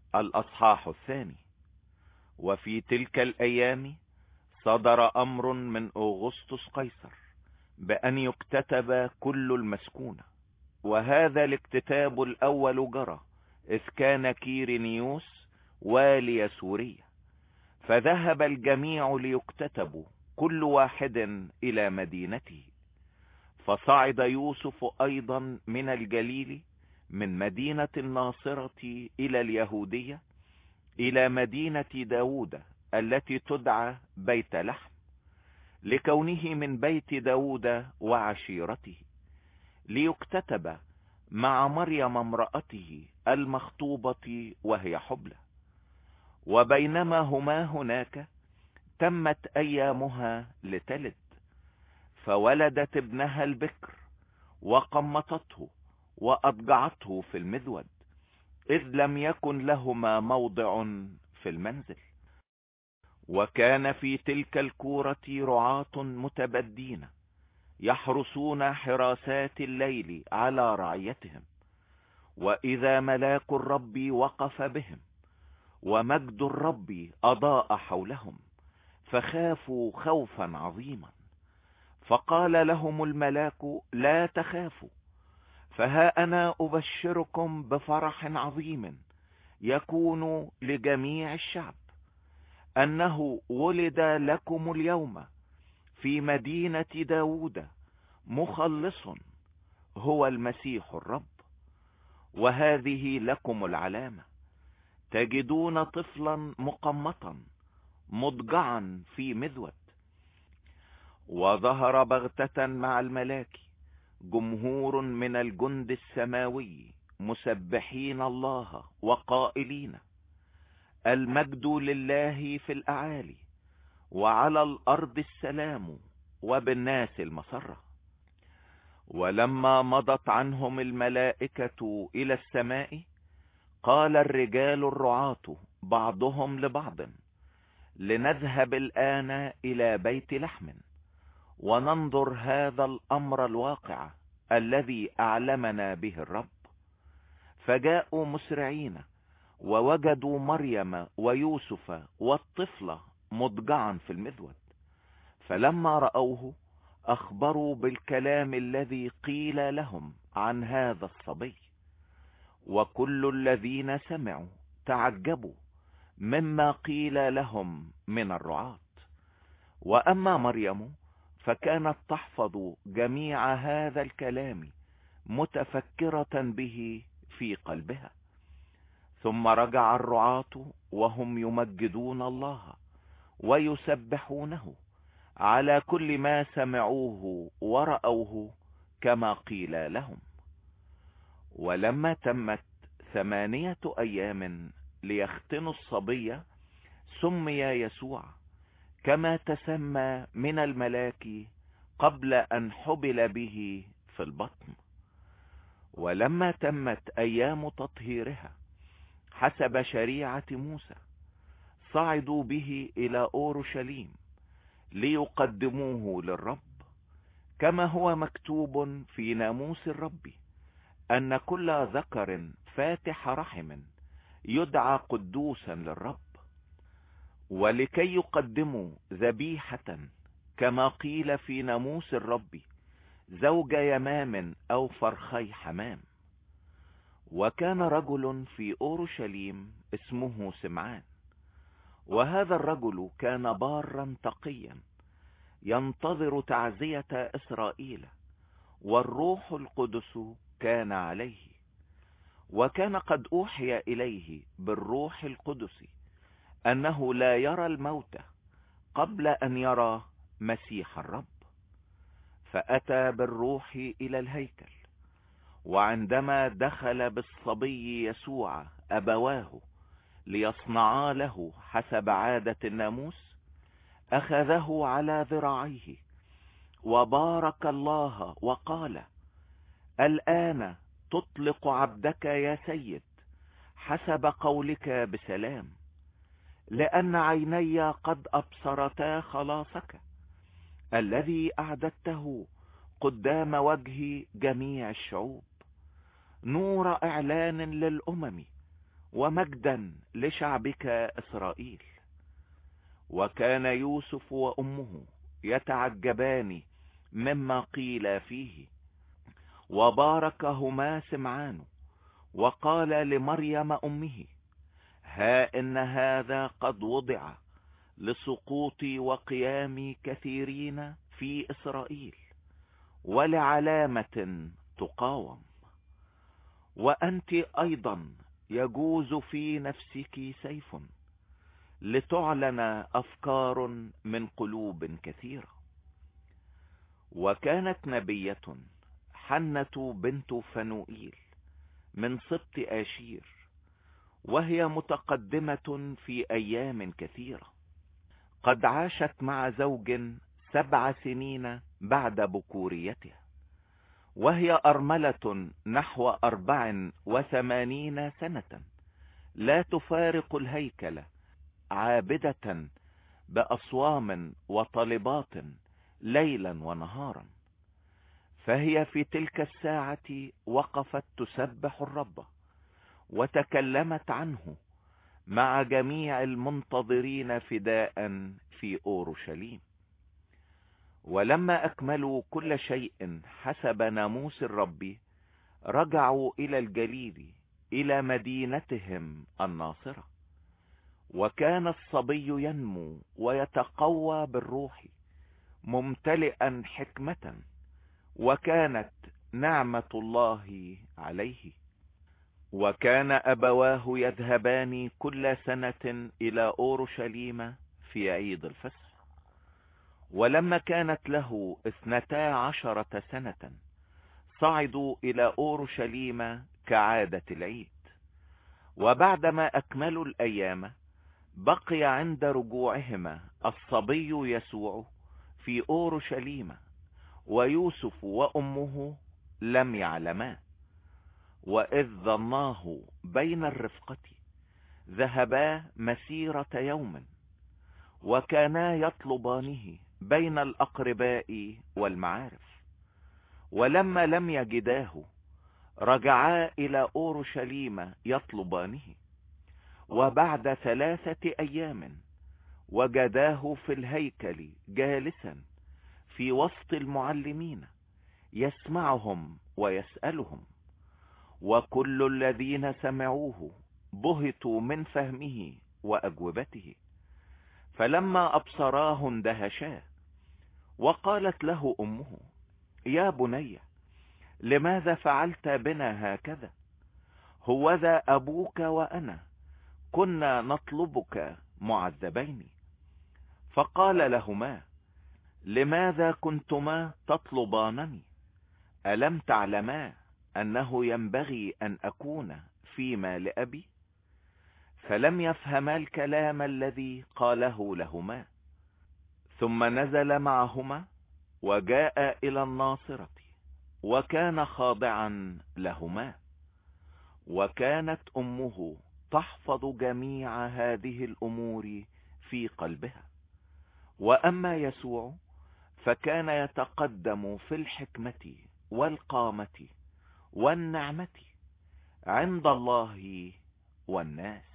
الأصحاح 2. وفي تلك الأيام صدر أمر من أغسطس قيصر بأن يكتتب كل المسكونة، وهذا الاكتتاب الأول جرى إذ كان كيرينيوس والي سوريا، فذهب الجميع ليكتتبوا كل واحد إلى مدينته. فصعد يوسف أيضا من الجليل من مدينة الناصرة إلى اليهودية إلى مدينة داود التي تدعى بيت لحم، لكونه من بيت داود وعشيرته، ليكتتب مع مريم امرأته المخطوبة وهي حبلى. وبينما هما هناك تمت أيامها لتلد، فولدت ابنها البكر وقمطته وأضجعته في المذود، إذ لم يكن لهما موضع في المنزل. وكان في تلك الكورة رعاة متبدين يحرسون حراسات الليل على رعيتهم، وإذا ملاك الرب وقف بهم ومجد الرب أضاء حولهم، فخافوا خوفا عظيما. فقال لهم الملاك: لا تخافوا، فها أنا أبشركم بفرح عظيم يكون لجميع الشعب، أنه ولد لكم اليوم في مدينة داود مخلص، هو المسيح الرب. وهذه لكم العلامة: تجدون طفلا مقمطا مضجعا في مذود. وظهر بغتة مع الملاك جمهور من الجند السماوي مسبحين الله وقائلين: المجد لله في الأعالي، وعلى الأرض السلام، وبالناس المسرة. ولما مضت عنهم الملائكة إلى السماء، قال الرجال الرعاة بعضهم لبعض: لنذهب الآن إلى بيت لحم وننظر هذا الأمر الواقع الذي أعلمنا به الرب. فجاءوا مسرعين ووجدوا مريم ويوسف والطفل مضجعا في المذود، فلما رأوه أخبروا بالكلام الذي قيل لهم عن هذا الصبي. وكل الذين سمعوا تعجبوا مما قيل لهم من الرعاة. وأما مريم فكانت تحفظ جميع هذا الكلام متفكرة به في قلبها. ثم رجع الرعاة وهم يمجدون الله ويسبحونه على كل ما سمعوه ورأوه كما قيل لهم. ولما تمت 8 أيام ليختنوا الصبي، سمي يسوع كما تسمى من الملاك قبل أن حبل به في البطن. ولما تمت أيام تطهيرها حسب شريعة موسى، صعدوا به إلى أورشليم ليقدموه للرب، كما هو مكتوب في ناموس الرب أن كل ذكر فاتح رحم يدعى قدوسا للرب. ولكي يقدموا ذبيحة كما قيل في ناموس الرب، زوج يمام أو فرخي حمام. وكان رجل في أورشليم اسمه سمعان، وهذا الرجل كان بارا تقيا ينتظر تعزية إسرائيل، والروح القدس كان عليه. وكان قد أوحي إليه بالروح القدس أنه لا يرى الموت قبل أن يرى مسيح الرب. فأتى بالروح إلى الهيكل، وعندما دخل بالصبي يسوع أبواه ليصنعا له حسب عادة الناموس، أخذه على ذراعيه وبارك الله وقال: الآن تطلق عبدك يا سيد حسب قولك بسلام، لأن عيني قد أبصرتا خلاصك الذي أعددته قدام وجه جميع الشعوب، نور إعلان للأمم ومجدا لشعبك إسرائيل. وكان يوسف وأمه يتعجبان مما قيل فيه، وباركهما سمعان وقال لمريم أمه: ها إن هذا قد وضع لسقوط وقيام كثيرين في إسرائيل، ولعلامة تقاوم. وأنت أيضا يجوز في نفسك سيف، لتعلن أفكار من قلوب كثيرة. وكانت نبية حنة بنت فنوئيل من سبط آشير، وهي متقدمة في أيام كثيرة، قد عاشت مع زوج 7 سنين بعد بكوريتها، وهي أرملة نحو 84 سنة، لا تفارق الهيكل، عابدة بأصوام وطلبات ليلا ونهارا. فهي في تلك الساعة وقفت تسبح الرب، وتكلمت عنه مع جميع المنتظرين فداء في أورشليم. ولما أكملوا كل شيء حسب ناموس الرب، رجعوا إلى الجليل إلى مدينتهم الناصرة. وكان الصبي ينمو ويتقوى بالروح، ممتلئا حكمة، وكانت نعمة الله عليه. وكان أبواه يذهبان كل سنة إلى أورشليم في عيد الفصح. ولما كانت له 12 سنة، صعدوا إلى أورشليم كعادة العيد. وبعدما أكملوا الأيام، بقي عند رجوعهما الصبي يسوع في أورشليم، ويوسف وأمه لم يعلما. وإذ ظناه بين الرفقة، ذهبا مسيرة يوم، وكانا يطلبانه بين الأقرباء والمعارف. ولما لم يجداه، رجعا إلى أورشليم يطلبانه. وبعد 3 أيام وجداه في الهيكل جالسا في وسط المعلمين، يسمعهم ويسألهم. وكل الذين سمعوه بهتوا من فهمه وأجوبته. فلما أبصراه اندهشا. وقالت له أمه: يا بني، لماذا فعلت بنا هكذا؟ هوذا أبوك وأنا كنا نطلبك معذبين. فقال لهما: لماذا كنتما تطلبانني؟ ألم تعلما أنه ينبغي أن أكون فيما لأبي؟ فلم يفهما الكلام الذي قاله لهما. ثم نزل معهما وجاء إلى الناصرة، وكان خاضعا لهما. وكانت أمه تحفظ جميع هذه الأمور في قلبها. وأما يسوع فكان يتقدم في الحكمة والقامة والنعمة عند الله والناس.